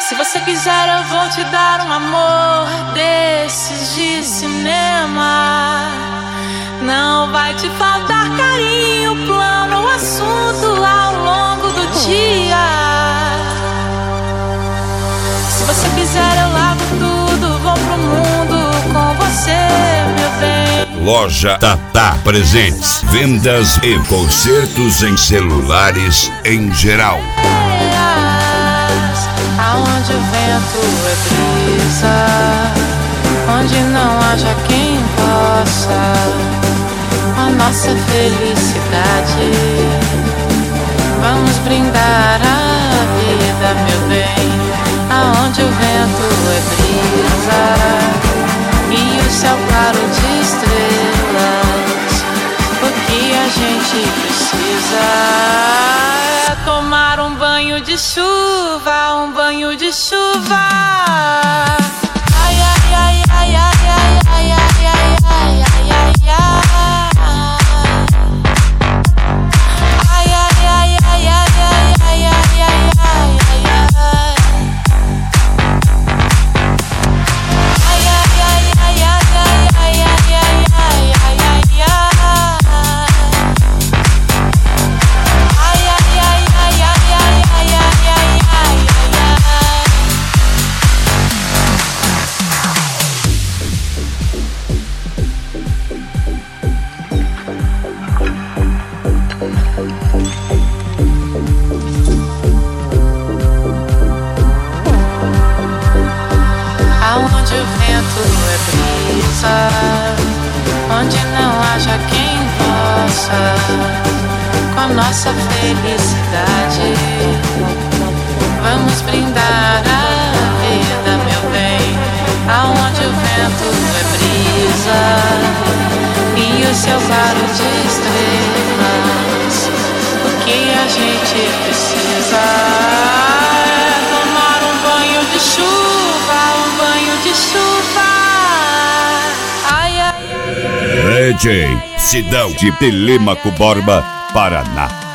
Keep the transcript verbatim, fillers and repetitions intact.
Se você quiser eu vou te dar um amor desses de cinema. Não vai te faltar carinho, plano ou assunto ao longo do dia. Se você quiser eu lavo tudo, vou pro mundo com você, meu bem. Loja Tatá Presentes, vendas e consertos em celulares em geral. Aonde o vento é brisa, onde não haja quem possa a nossa felicidade. Vamos brindar a vida, meu bem. Aonde o vento é brisa e o céu claro de estrelas. O que a gente precisa é tomar um banho de chuva, um banho de chuva. Ai, ai, ai, ai, ai, ai, ai, ai, ai, ai, ai, ai, ai. Ai, ai, ai, ai, ai, ai, ai, ai, ai, ai, ai. Ai, ai, ai, ai, ai, ai, ai, ai, ai, ai, ai, ai. Ai, ai, ai, ai, ai, ai, ai, ai, ai, ai, ai. Aonde o vento é brisa, onde não haja quem possa com a nossa felicidade. Vamos brindar a vida, meu bem. Aonde o vento é brisa e o céu claro de estrelas. O que a gente precisa é tomar um banho de chuva, um banho de chuva. Ai, ai, ai, ai, D J Sidão de Telêmaco Borba, Paraná.